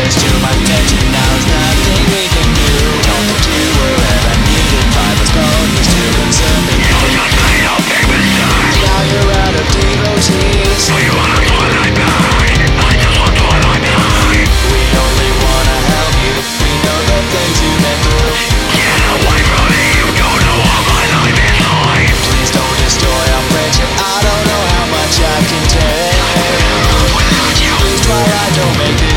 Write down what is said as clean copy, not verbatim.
face to my attention. Now there's nothing we can do. Don't think you were ever needed. Private's phone used to concern me. You just made a big mistake. Now you're out of devotees. So you wanna twilight blind? I just want twilight blind. We only wanna help you. We know the things you've been through. Get away from me, you don't know what my life is like. Please don't destroy our friendship. I don't know how much I can take. Without you, Please, Twilight, don't make this